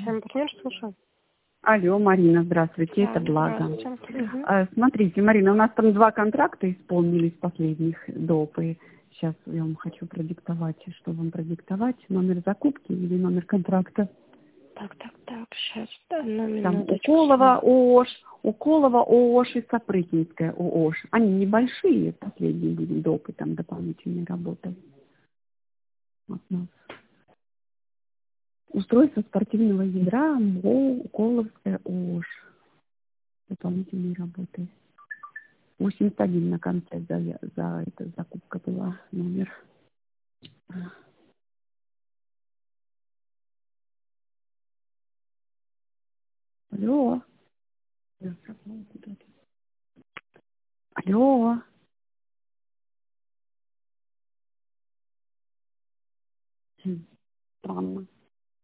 вами партнер, слушаю. Алло, Марина, здравствуйте, Да, это Благо. здравствуйте. Смотрите, Марина, у нас там 2 контракта исполнились последних доп. И сейчас я вам хочу продиктовать. Что вам продиктовать? Номер закупки или номер контракта? Так, сейчас, одну Там минуточку. Уколова ООШ и Сапрыкинская ООШ. Они небольшие, последние были допы, там дополнительной работы. Вот у нас. Устройство спортивного ядра МО Уколовская ООШ. Дополнительные работы. 81 на конце за это закупка была номер. Алло. Я пропала куда-то. Алло. Странно.